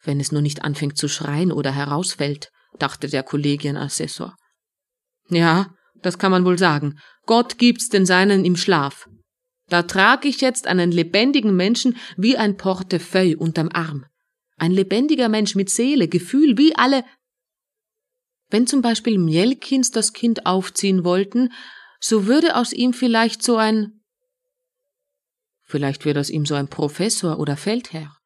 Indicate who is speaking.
Speaker 1: Wenn es nur nicht anfängt zu schreien oder herausfällt, dachte der Kollegienassessor. Ja, das kann man wohl sagen. Gott gibt's den Seinen im Schlaf. Da trag ich jetzt einen lebendigen Menschen wie ein Portefeuille unterm Arm. Ein lebendiger Mensch mit Seele, Gefühl, wie alle. Wenn zum Beispiel Mjelkins das Kind aufziehen wollten, so würde aus ihm vielleicht wird aus ihm so ein Professor oder Feldherr.